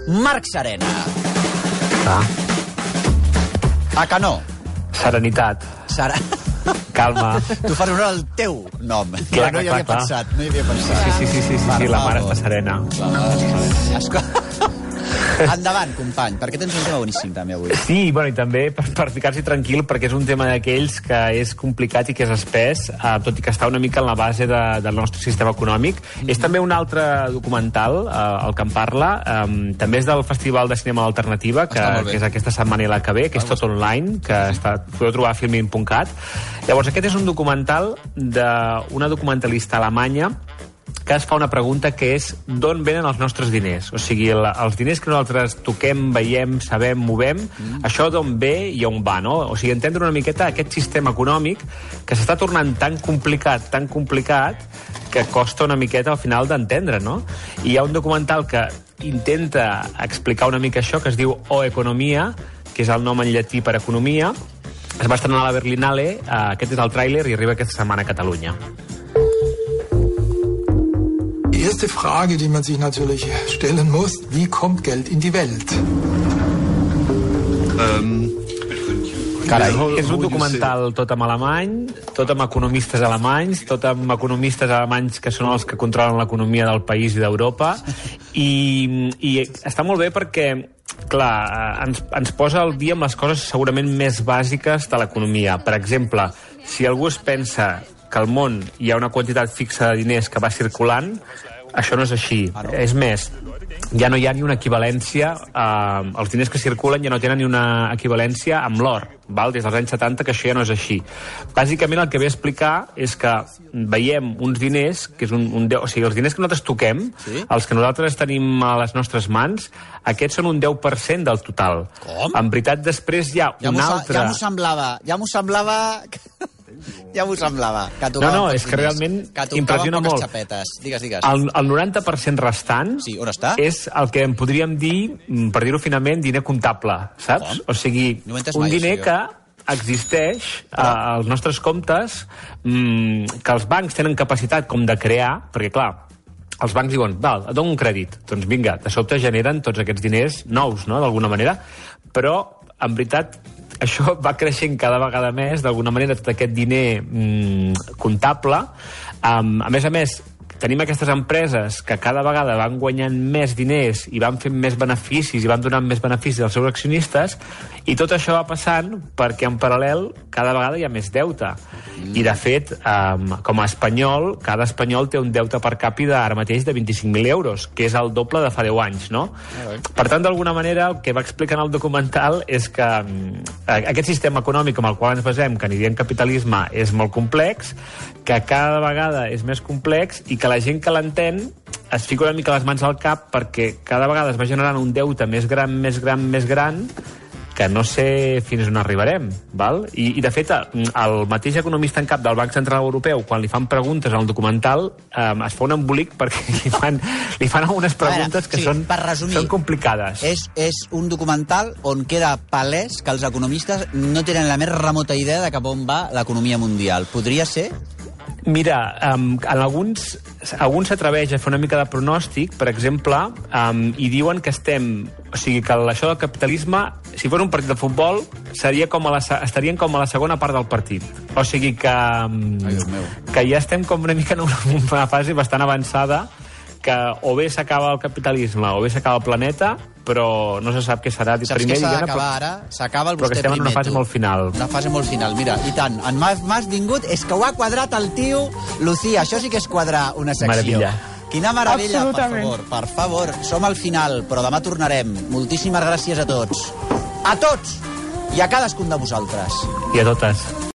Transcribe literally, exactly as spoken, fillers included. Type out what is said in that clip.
Marc Serena. Ah. A que no? Serenitat. Sara... Calma. Tu fas honor al teu nom. Clar, no hi clar, havia clar. pensat, no hi havia pensat. Sí, sí, sí, sí, sí, sí, la mare està serena. La mare està serena. Escolta... Endavant, company, perquè tens un tema boníssim també avui. Sí, bueno, i també per, per ficar-s'hi tranquil, perquè és un tema d'aquells que és complicat i que és espès, eh, tot i que està una mica en la base de, del nostre sistema econòmic. Mm. És també un altre documental, eh, el que en parla, eh, també és del Festival de Cinema Alternativa, que, que és aquesta setmana i la que ve, que és tot online, que està, podeu trobar a filmin punt cat. Llavors, aquest és un documental d'una documentalista alemanya que es fa una pregunta que és d'on venen els nostres diners. O sigui, el, els diners que nosaltres toquem, veiem, sabem, movem, mm. això d'on ve i on va, no? O sigui, entendre una miqueta aquest sistema econòmic que s'està tornant tan complicat, tan complicat, que costa una miqueta al final d'entendre, no? I hi ha un documental que intenta explicar una mica això, que es diu O Economia, que és el nom en llatí per economia. Es va estrenar a la Berlinale, eh, aquest és el tràiler i arriba aquesta setmana a Catalunya. Die erste Frage, die man sich natürlich stellen muss, wie kommt Geld in die Welt? Um, Carai, és un documental tot amb alemany, tot amb economistes alemanys, tot amb economistes alemanys que són els que controlen l'economia del país i d'Europa, i, i està molt bé perquè, clar, ens, ens posa al dia amb les coses segurament més bàsiques de l'economia. Per exemple, si algú es pensa que al món hi ha una quantitat fixa de diners que va circulant, això no és així. Ah, no? És més, ja no hi ha ni una equivalència, eh, els diners que circulen ja no tenen ni una equivalència amb l'or, val? Des dels anys setanta que això ja no és així. Bàsicament el que ve a explicar és que veiem uns diners, que és un, un deu, o sigui, els diners que nosaltres toquem, sí? Els que nosaltres tenim a les nostres mans, aquests són un deu per cent del total. Com? En veritat, després hi ha ja un altre... Ja m'ho semblava, ja m'ho semblava... Ja m'ho semblava. Que no, no, és que realment que impressiona molt. Xapetes. Digues, digues. El, el noranta per cent restant sí, on està? És el que en podríem dir, per dir-ho finament, diner comptable, saps? Com? O sigui, no un diner que existeix Però... als nostres comptes, mmm, que els bancs tenen capacitat com de crear, perquè, clar, els bancs diuen, val, et dono un crèdit. Doncs vinga, de sobte generen tots aquests diners nous, no?, d'alguna manera. Però, en veritat, això va creixent cada vegada més, d'alguna manera, tot aquest diner mm, comptable. Um, a més a més, tenim aquestes empreses que cada vegada van guanyant més diners i van fent més beneficis i van donant més beneficis als seus accionistes, i tot això va passant perquè en paral·lel cada vegada hi ha més deute. Mm. I de fet, um, com a espanyol, cada espanyol té un deute per càpita ara mateix de vint-i-cinc mil euros, que és el doble de fa deu anys, no? Mm. Per tant, d'alguna manera, el que va explicar en el documental és que um, aquest sistema econòmic amb el qual ens basem, que n'hi diem capitalisme, és molt complex, que cada vegada és més complex i que la gent que l'entén es fica una mica les mans al cap perquè cada vegada es va generant un deute més gran, més gran, més gran, que no sé fins on arribarem, val? I, i de fet, el mateix economista en cap del Banc Central Europeu, quan li fan preguntes al documental, eh, es fa un embolic perquè li fan, li fan algunes preguntes veure, que sí, són, resumir, són complicades. És, és un documental on queda palès que els economistes no tenen la més remota idea de cap on va l'economia mundial. Podria ser? Mira, um, en alguns, alguns s'atreveix a fer una mica de pronòstic, per exemple, um, i diuen que estem... O sigui, que això del capitalisme, si fos un partit de futbol, seria com a la, estarien com a la segona part del partit. O sigui que, um, Ai, Déu meu. Que ja estem com una mica en una, una fase bastant avançada, que o bé s'acaba el capitalisme o bé s'acaba el planeta, però no se sap què serà. Saps primer, què s'ha diguem, d'acabar ara? S'acaba el vostè primer, però que estem en una fase tu. molt final. Una fase molt final, mira, i tant. En m'has vingut, és que ho ha quadrat el tio Lucía, això sí que és quadrar una secció. Meravella. Quina meravella, per favor, per favor. Som al final, però demà tornarem. Moltíssimes gràcies a tots. A tots! I a cadascun de vosaltres. I a totes.